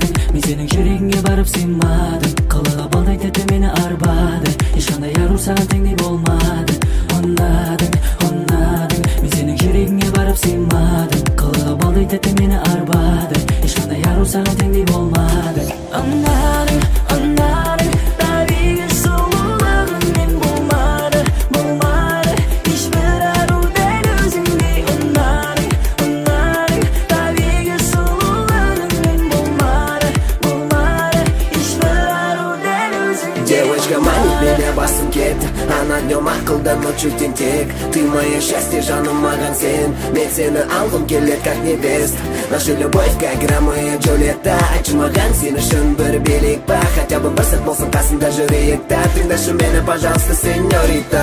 Мен сенің жүрегіңе барып сыймадым. Қалаға балдай тәтті мені арбады. Ешқандай ару саған теңдей болмады. Ұнадың, ұнадың. Мен сенің жүрегіңе барып сыймадым. Қалаға балдай тәтті мені арбады. Ешқандай ару саған теңдей болмады. Ұнадың, ұнадың. Табиғи сұлулығыңмен болмады, болмады. Ешбір ару дәл өзіңдей. Ұнадың, ұнадың. Табиғи сұлулығыңмен болмады, болмады. Ешбір ару дәл өзіңдей. Девочка, манит меня басым кетті. Ана днем ақылдан ночью тентек. Ты мое счастье, жаным маған сен. Мен сені алғым келет, как невеста. Наша любовь, как Ромео и Джульетта. Айтшы маған сен үшін бір билік па? Хотя бы бір сәт болсын қасында жүрейік та. Тыңдашы мені, пожалуйста, сеньорита.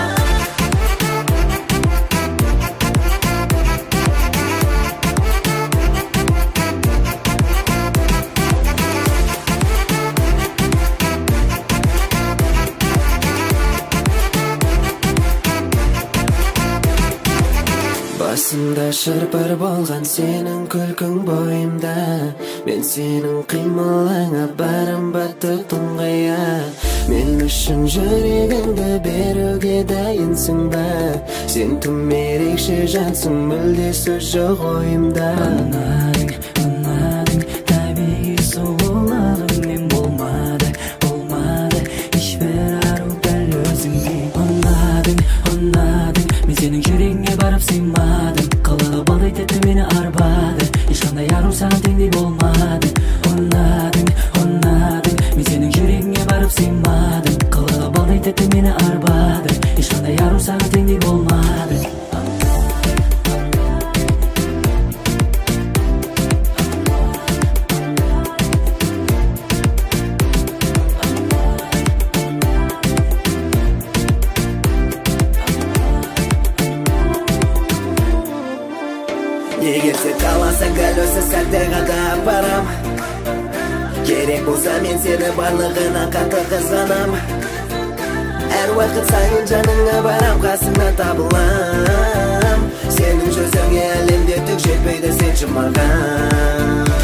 Басымда шырпыр болған сенің күлкің бойымда. Мен сенің қимылыңа барым батыр тұңғия. Мен үшін жүрегіңді беруге дайынсың ба? Сен тым ерекше жансың, мүлде сөз жоқ ойымда. Ұнадың, ұнадың. Табиғи сұлулығыңмен болмады, болмады. Ешбір ару дәл өзіңдей. Ұнадың, ұнадың. Мен сенің жүрегіңе барып сыймадым. Қалаға балдай тәтті мені арбады. Ешқандай ару саған теңдей болмады. Ұнадың, ұнадың. Мен сенің жүрегіңе барып сыймадым. Қалаға балдай тәтті мені арбады. Ешқандай ару саған теңдей болмады. Егер сен қаласаң дәл осы сәтте ғана барам. Керек болса мен сені барлығына қатты қызғанам. Әр уақыт сайын жаныңа барам, қасыңнан табылам. Сенің жүзіңе әлемде түк жетпейді, сенші маған.